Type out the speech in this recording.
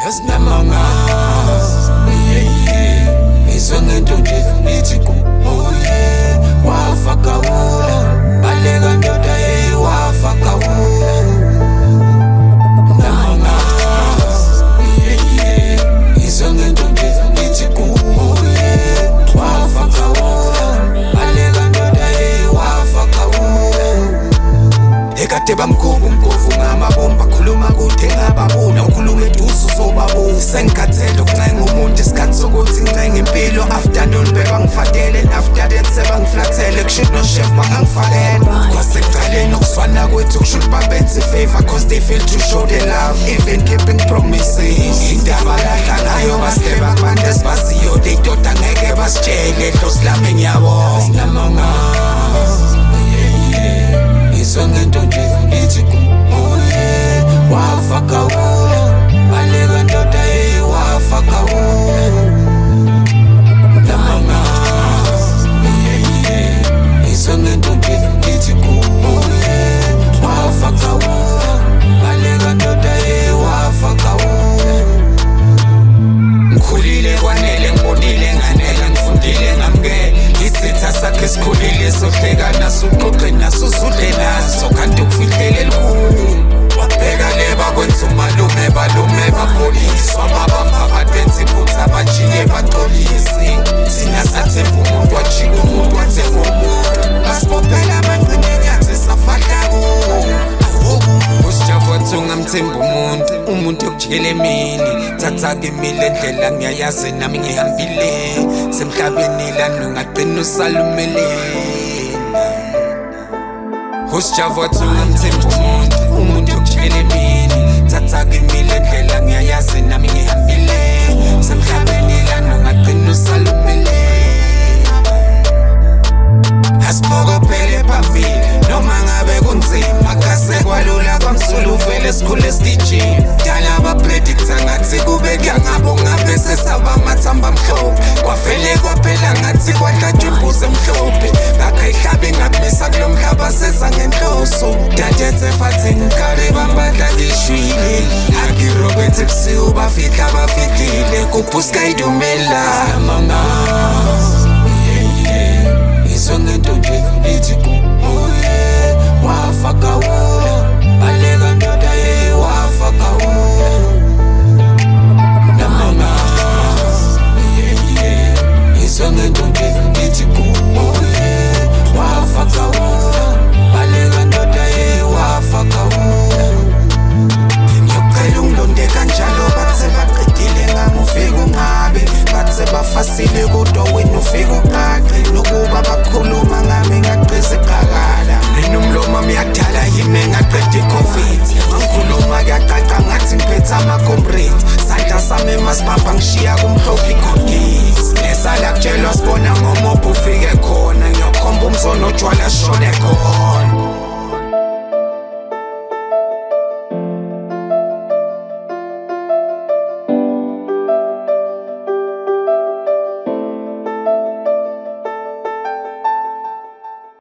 asinamanga ngizwe ngento nje ithi ku wafa kawula baleka ndoda wafa kawula namanga ngizwe ngento nje ithi ku wafa kawula baleka ndoda wafa kawula ekade bamkhuba umgovu ngamabomba khuluma kude ngababona ukhuluma eduze uzobabona sengikhathele ukuncenga umuntu isikhathi sokuthi ngicenga impilo afternoon bebangifatele after that sebangiflathele kushuthi no chef bangangifakele kwasekuqaleni ukuswana kwethu kushuthi babenze favor cause they fail to show their love even keeping promises indaba lahla ngayo basikeba kubantu esibaziyo they thought angeke basitshele dlosilame ngiyabona sinamanga ngizwe ngento nje ithi ku wafa kawula baleka ndoda wafa kawula namanga ngizwe ngento nje ithi ku wafa kawula baleka ndoda wafa kawula ngikhulile kwanele ngibonile nganele ngifundile ngamukele isitha sakhe sikhulile sohleka naso uxoxe naso uzudle naso kanti ukufihlele elikhulu wabheka leba kwenza umalume balume bapoliswa babamba badenze iphutha bajiye baxolisi thina sathemba umuntu wajika umuntu wathemba umuntu basibophela amaqini enyathi safahla kuwo usijava wathi ungamthemba umuntu yokujikela emini thatha-ke imile endlela ngiyayazi nami ngihambile semhlabeni lana ungaqina usalumeleni usijava wathi ungamthemba umuntu yokujikela emini thatha-ke imile endlela ngiyayazi nami ngihambile semhlabeni lana ungaqina usalumeleni asiphokopele phambili noma ngabe kunzima kase kwalula kwamsulu vele sikhule esitijini dala abapredicta ngathi kube kuyangabo ngabe sesaba amathamba amhlophe kwavele kwaphela ngathi kwadlatshwa imbuzi emhlophe ngakha ihlabe ngabisa kulo mhlaba sesa ngenhloso dadethe fathi ngikale bambadla ngishwile akirobethe ebusiku bafihla bafihlile kuphuska idumela amanga ngizwe ngento nje ithi ku wafa kawula baleka ndoda wafa kawula namanga ngizwe ngento nje ithi ku wafa kawula baleka ndoda wafa kawula ngiyocela ungilonde kanjalo bathe baqedile ngangufika ungabe bathe bafasile kodwa wena ufika uqaqe nokuba bakhuluma ngami ngaqise qakala mina umlomo miyadala yimi ngaqeda i-covid ngikhuluma kuyacaca ngathi ngiphethe ama-comrade sandla sami masibamba ngishiya kumhlophe i-colgate nesala kutshelwa sibona ngomobho ufike khona ngiyokhomba umzono otshwala shone khona